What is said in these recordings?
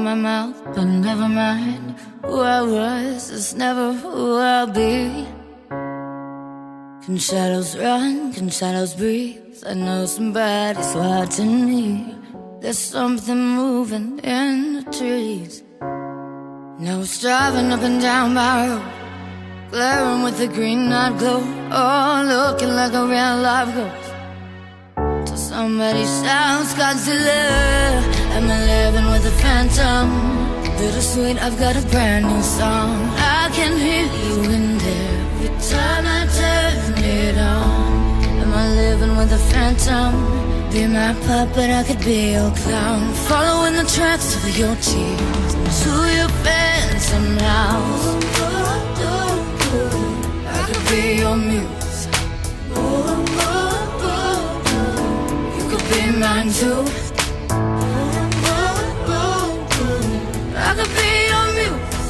my mouth, but never mind. Who I was is never who I'll be. Can shadows run, can shadows breathe? I know somebody's watching me. There's something moving in the trees. Now it's driving up and down my road, glaring with a green night glow. Oh, looking like a real life ghost. Till somebody shouts Godzilla. I'm living with a phantom. Bittersweet, I've got a brand new song. I can hear you in there every time I turn it on. Am I living with a phantom? Be my puppet, I could be your clown. Following the tracks of your tears to your phantom house. I could be your muse. You could be mine too. I could be your muse.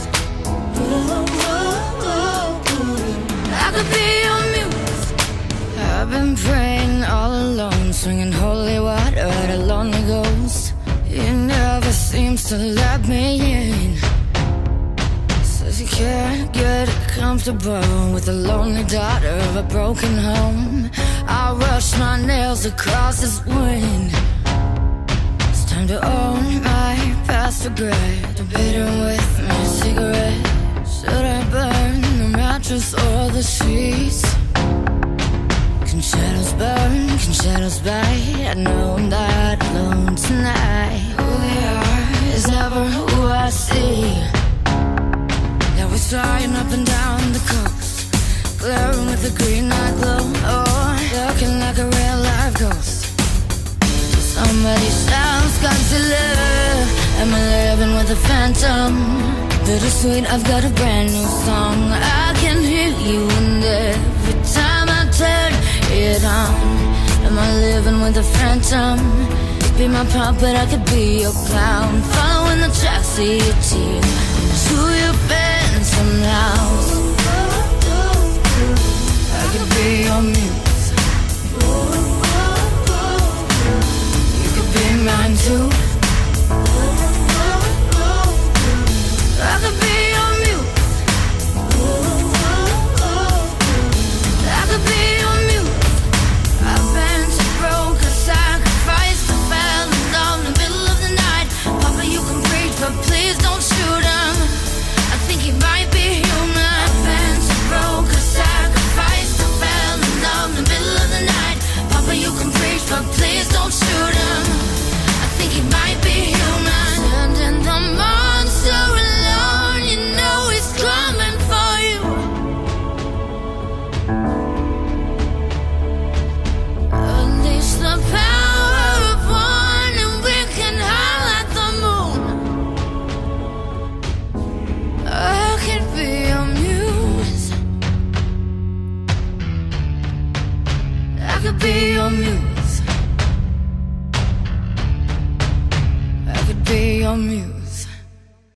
I could be your muse. I've been praying all alone, swinging holy water at a lonely ghost. He never seems to let me in. Says he can't get comfortable with the lonely daughter of a broken home. I rush my nails across his wind. It's time to own my past regret. To beat her with my cigarette. Should I burn the mattress or the sheets? Can shadows burn, can shadows bite? I know I'm not alone tonight. Who they are is never who I see. Now we're flying up and down the coast, glaring with a green night glow. Oh, looking like a real life ghost. Somebody shouts Godzilla. Am I living with a phantom? Bittersweet, I've got a brand new song. I can hear you in there every time I turn it on. Am I living with a phantom? Be my puppet, I could be your clown. Following the tracks of your tears to your phantom house.